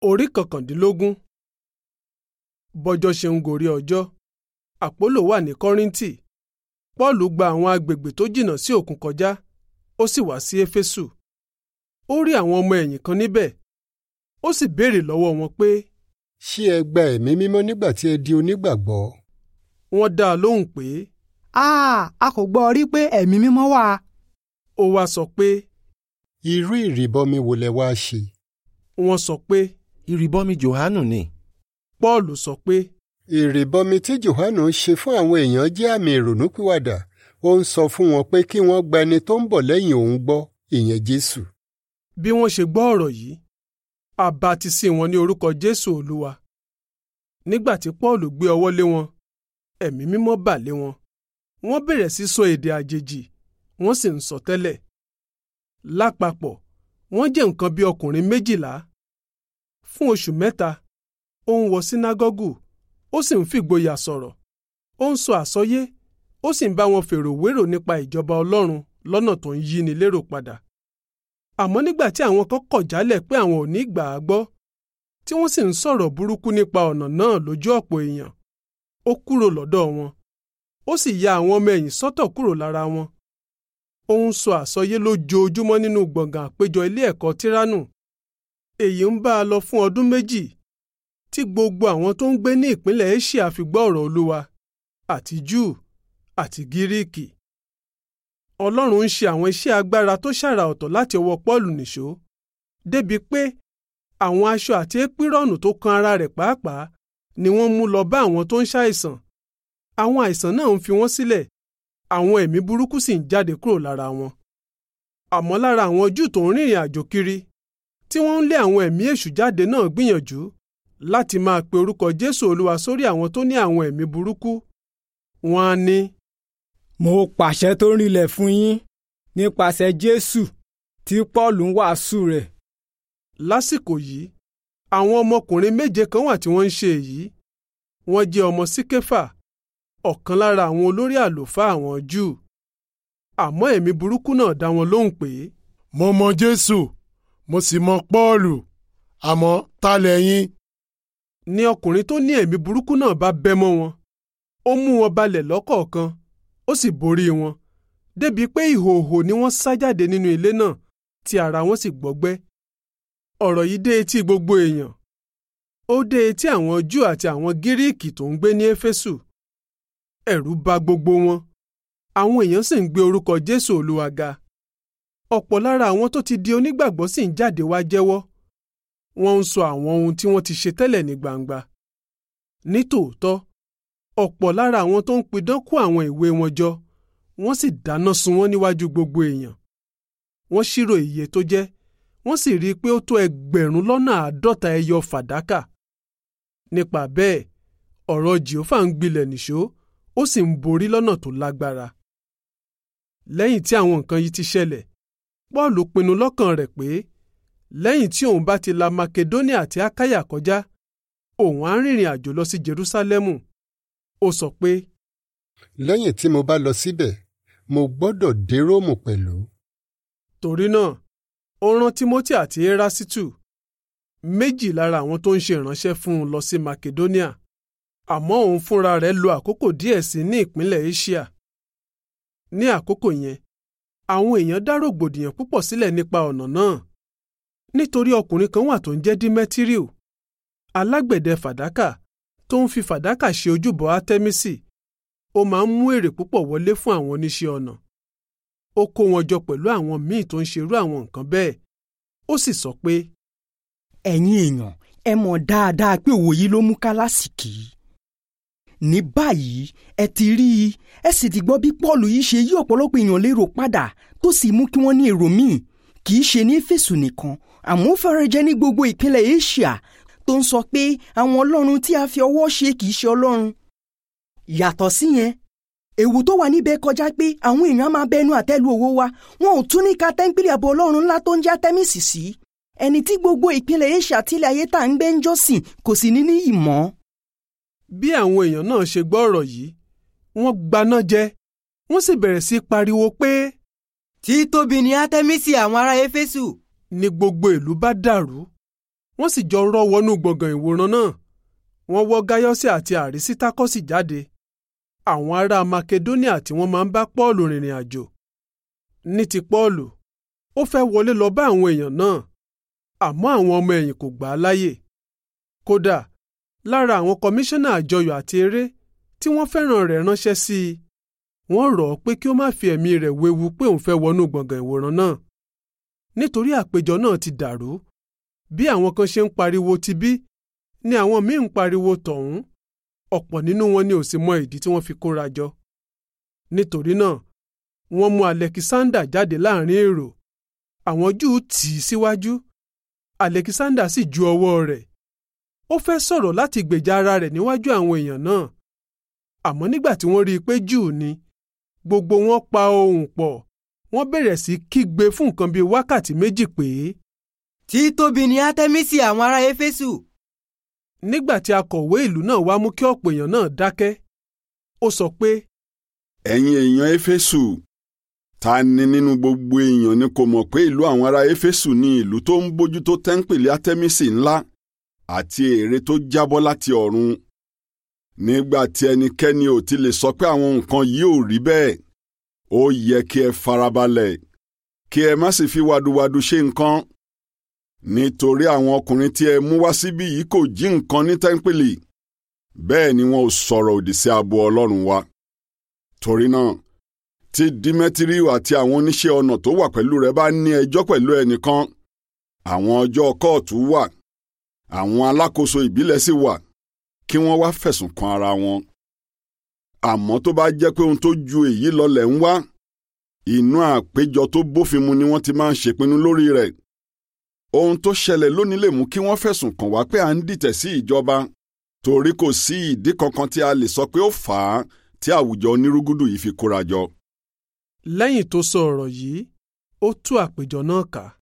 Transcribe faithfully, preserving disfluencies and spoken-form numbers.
Orí kọkàndínlógún. Bọ́jọ́ ṣe ń gorí ọjọ́, Àpólò wà ní Kọ́ríńtì. Pọ́ọ̀lù gba àwọn agbègbè tó jìnnà sí òkun kọjá, ó sì wá sí Éfésù. Ó rí àwọn ọmọ ẹ̀yìn kan níbẹ̀, ó sì béèrè lọ́wọ́ wọn pé, ṣé ẹ gba ẹ̀mí mímọ́ nígbà tí ẹ di onígbàgbọ́? Wọ́n dá a lóhùn pé, a a kò gbọ́ rí pé ẹ̀mí mímọ́ wà. Ó wá sọ pé, irú ìrìbọmi wo lẹ wá ṣe? Wọ́n sọ pé, ìrìbọmi Jòhánù ni. Pọ́ọ̀lù sọ pé, ìrìbọmi tí Jòhánù ṣe fún àwọn èèyàn jẹ́ àmì ìrònúpìwàdà. Ó ń sọ fún wọn pé kí wọ́n gba ẹni tó ń bọ̀ lẹ́yìn òun gbọ́, ìyẹn Jésù. Bí wọ́n ṣe gbọ́ ọ̀rọ̀ yìí, a bátísì wọn ní orúkọ Jésù Olúwa. Nígbà tí Pọ́ọ̀lù gbé ọwọ́ lé wọn, ẹ̀mí mímọ́ bà lé wọn. Wọ́n bẹ̀rẹ̀ sí sọ èdè àjèjì, wọ́n sì ń sọ tẹ́lẹ̀. Lápapọ̀, wọ́n jẹ́ nǹkan bí ọkùnrin méjìlá. Fún oṣù mẹ́ta, ó ń wọ sínágọ́gù, ó sì ń fìgboyà sọ̀rọ̀. Ó ń sọ àsọyé, ó sì ń bá wọn fèrò wérò nípa ìjọba Ọlọ́run lọ́nà tó ń yí ni lérò padà. Àmọ́ nígbà tí àwọn kan kọ̀ jálẹ̀ pé àwọn ò ní gbà á gbọ́, tí wọ́n sì ń sọ̀rọ̀ burúkú nípa ọ̀nà náà lójú ọ̀pọ̀ èèyàn, ó kúrò lọ́dọ̀ wọn. Ó sì ya àwọn ọmọ ẹ̀yìn sọ́tọ̀ kúrò lára wọn. Ó ń sọ àsọyé lójoojúmọ́ nínú gbọ̀ngàn àpéjọ ilé ẹ̀kọ́ Tíránù. Èyí ń bá a lọ fún ọdún méjì, tí gbogbo àwọn tó ń gbé ní ìpínlẹ̀ Éṣíà fi gbọ́ ọ̀rọ̀ Olúwa, àti Júù àti Gíríìkì. Ọlọ́run ń ṣe àwọn iṣẹ́ agbára tó ṣàrà ọ̀tọ̀ láti ọwọ́ Pọ́ọ̀lù nìṣó, débi pé àwọn aṣọ àti épírọ̀nù tó kan ara rẹ̀ pàápàá ni wọ́n mú lọ bá àwọn tó ń ṣàìsàn. Àwọn àìsàn náà ń fi wọ́n sílẹ̀, àwọn ẹ̀mí burúkú sì ń jáde kúrò lára wọn. Àmọ́ lára àwọn Júù tó ń rìnrìn àjò kiri, tí wọ́n ń lé àwọn ẹ̀mí èṣù jáde náà gbìyànjú láti máa pe orúkọ Jésù Olúwa sórí àwọn tó ní àwọn ẹ̀mí burúkú. Wọ́n á ní, mo pàṣẹ tó rinlẹ̀ fún yín nípasẹ̀ Jésù tí Pọ́ọ̀lù ń wàásù rẹ̀. Lásìkò yìí, àwọn ọmọkùnrin méje kan wà tí wọ́n ń ṣe èyí. Wọ́n jẹ́ ọmọ Síkéfà, ọ̀kan lára àwọn olórí àlùfáà àwọn Júù. Àmọ́ ẹ̀mí burúkú náà dá wọn lóhùn pé, mo mọ Jésù, mo sì mọ Pọ́ọ̀lù, àmọ́ ta lẹ̀yin? Ní ọkùnrin tó ní ẹ̀mí burúkú náà bá bẹ́ mọ́ wọn. Ó mú wọn balẹ̀ lọ́kọ̀ọ̀kan, ó sì borí wọn, débi pé ìhòòhò ni wọ́n sá jáde nínú ilé náà, tí ara wọn sì gbọgbẹ́. Ọ̀rọ̀ yìí dé etí gbogbo èèyàn. Ó dé etí àwọn Júù àti àwọn Gíríìkì tó ń gbé ní Éfésù. Ẹ̀rù bà gbogbo wọn. Àwọn èèyàn sì ń gbé orúkọ Jésù Olúwa ga. Ọ̀pọ̀ lára àwọn tó ti di onígbàgbọ́ sì ń jáde wá jẹ́wọ́. Wọ́n ń sọ àwọn ohun tí wọ́n ti ṣe tẹ́lẹ̀ ní gbangba. Nítòótọ́, ọ̀pọ̀ lára àwọn tó ń pidán kó àwọn ìwé wọn jọ, wọ́n sì dáná sun wọ́n níwájú gbogbo èèyàn. Wọ́n ṣírò iye tó jẹ́, wọ́n sì rí i pé ó tó ẹgbẹ̀rún lọ́nà àádọ́ta ẹyọ fàdákà. Nípa bẹ́ẹ̀, ọ̀rọ̀ Jèhófà ń gbilẹ̀ nìṣó, ó sì ń borí lọ́nà tó lágbára. Lẹ́yìn tí àwọn nǹkan yìí ti ṣẹlẹ̀, Pọ́ọ̀lù pinnu lọ́kàn rẹ̀ pé lẹ́yìn tí òun bá ti la Makedóníà àti Ákáyà kọjá, òun á rìnrìn àjò lọ sí Jerúsálẹ́mù. Ó sọ pé, lẹ́yìn tí mo bá lọ síbẹ̀, mo gbọ́dọ̀ dé Róòmù pẹ̀lú. Torí náà, ó rán Tímótì àti Érásítù, méjì lára àwọn tó ń ṣe ìránṣẹ́ fún un lọ sí Makedóníà. Àmọ́ òun fúnra rẹ̀ lo àkókò díẹ̀ sí ní ìpínlẹ̀ Éṣíà. Ní àkókò yẹn, àwọn èèyàn dá rògbòdìyàn púpọ̀ sílẹ̀ nípa ọ̀nà náà. Nítorí ọkùnrin kan wà tó ń jẹ́ Dímẹ́tíríù, alágbẹ̀dẹ fàdákà tó ń fi fàdákà ṣe ojúbọ Átẹ́mísì. Ó máa ń mú èrè púpọ̀ wọlé fún àwọn oníṣẹ́ ọnà. Ó kó wọn jọ pẹ̀lú àwọn míì tó ń ṣerú àwọn nǹkan bẹ́ẹ̀. Ó sì sọ pé, ẹ̀yin èèyàn, ẹ mọ̀ dáadáa pé òwò yìí ló mú kálásìkì. Ní báyìí, ẹ ti rí i, ẹ sì ti gbọ́ bí Pọ́ọ̀lù yìí ṣe yí ọ̀pọ̀lọpọ̀ èèyàn lérò padà, tó sì mú kí wọ́n ní èrò míì, kì í ṣe ní Éfésù nìkan, àmọ́ ó fẹ́rẹ̀ jẹ́ ní gbogbo ìpínlẹ̀ Éṣíà, tó ń sọ pé àwọn ọlọ́run tí a fi ọwọ́ ṣe kì í ṣe ọlọ́run. Yàtọ̀ síyẹn, ewu tó wà níbẹ̀ kọjá pé àwọn èèyàn máa bẹnu àtẹ́lu òwò wa, wọn ò tún ní ka tẹ́ńpìlì àbọ̀ ọlọ́run ńlá tó ń jẹ́ Tẹ́mísì sí, ẹni tí gbogbo ìpínlẹ̀ Éṣíà tílẹ̀ ayé tá à ń gbé ń jọ́sìn kò sì ní ní ìmọ̀. Bí àwọn èèyàn náà ṣe gbọ́ ọ̀rọ̀ yìí, wọ́n gbaná jẹ, wọ́n sì bẹ̀rẹ̀ sí pariwo pé, títóbi ni Átẹ́mísì àwọn ará Éfésù. Ní gbogbo ìlú bá dàrú. wọ́n sì jọ rọ́ wọnú gbọ̀ngàn ìwòran náà. Wọ́n wọ́ Gáyọ́sì àti Àrísítákọ́sì jáde, àwọn ará Makedóníà tí wọ́n máa ń bá Pọ́ọ̀lù rìnrìn àjò. Ní ti Pọ́ọ̀lù, ó fẹ́ wọlé lọ bá àwọn èèyàn náà, àmọ́ àwọn ọmọ ẹ̀yìn kò gbà á láyè. Kódà, lára àwọn kọmíṣánná àjọyọ̀ àti eré tí wọ́n fẹ́ràn rẹ̀ ránṣẹ́ sí i, wọ́n rọ̀ ọ́ pé kí ó má fi ẹ̀mí rẹ̀ wewu pé òun fẹ́ wọnú gbọ̀ngàn ìwòran náà. Nítorí àpéjọ náà ti dàrú, bí àwọn kan ṣe ń pariwo tibí ni àwọn míì ń pariwo tọ̀hún. Ọ̀pọ̀ nínú wọn ni ò sì mọ ìdí tí wọ́n fi kóra jọ. Nítorí náà, wọ́n mú Alẹ́kísándà jáde láàrin èrò. Àwọn Júù tì í síwájú. Alẹ́kísándà sì ju ọwọ́ rẹ̀. Ó fẹ́ sọ̀rọ̀ láti gbèjà ara rẹ̀ níwájú àwọn èèyàn náà. Àmọ́ nígbà tí wọ́n rí i pé Júù ni, gbogbo wọn pa ohùn pọ̀. Wọ́n bẹ̀rẹ̀ sí kígbe fún nǹkan bíi wákàtí méjì pé, títóbi ni Átémísì àwọn ará Éfésù. Nígbà tí akọ̀wé ìlú náà wá mú kí ọ̀pọ̀ èèyàn náà dákẹ́, ó sọ pé, ẹ̀yin èèyàn Éfésù, ta ni nínú gbogbo èèyàn ni kò mọ̀ pé ìlú àwọn ará Éfésù ni ìlú tó ń bójútó tẹ́ḿpìlì Átémísì ńlá àti ère tó jábọ́ láti ọ̀run? Nígbà tí ẹnikẹ́ni ò ti lè sọ pé àwọn nǹkan yìí ò rí bẹ́ẹ̀, ó yẹ kí ẹ farabalẹ̀, kí ẹ má sì fi wàdùwàdù ṣe nǹkan. Nítorí àwọn ọkùnrin tí ẹ mú wá síbí yìí kò jí nǹkan ní tẹ́ḿpìlì, bẹ́ẹ̀ ni wọn ò sọ̀rọ̀ òdì sí ààbò Ọlọ́run wa. Torí náà, tí Dímẹ́tíríù àti àwọn oníṣẹ́ ọnà tó wà pẹ̀lú rẹ̀ bá ní ẹjọ́ pẹ̀lú ẹnìkan, àwọn ọjọ́ kóòtù wà, àwọn alákòóso ìbílẹ̀ sì wà, kí wọ́n wá fẹ̀sùn kan ara wọn. Àmọ́ tó bá jẹ́ pé ohun tó ju èyí lọ lẹ̀ ń wá, inú àpéjọ tó bófin mu ni wọ́n ti máa ń ṣèpinnu lórí rẹ̀. Ohun tó ṣẹlẹ̀ lónìí lè mú kí wọ́n fẹ̀sùn kàn wá pé à ń dìtẹ̀ sí ìjọba, torí kò sí ìdí kankan tí a lè sọ pé ó fà á tí àwùjọ onírúgúdù yìí fi kóra jọ. Lẹ́yìn tó sọ ọ̀rọ̀ yìí, ó tú àpéjọ náà ká.